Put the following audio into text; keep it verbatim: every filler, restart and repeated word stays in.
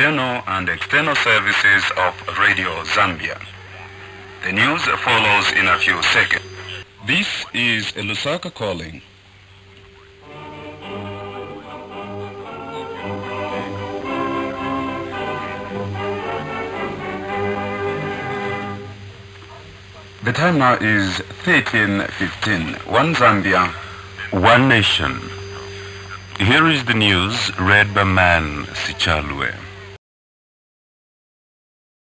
internal and external services of Radio Zambia. The news follows in a few seconds. This is Lusaka calling. The time now is thirteen fifteen. One Zambia, one nation. Here is the news read by Man Sichalwe.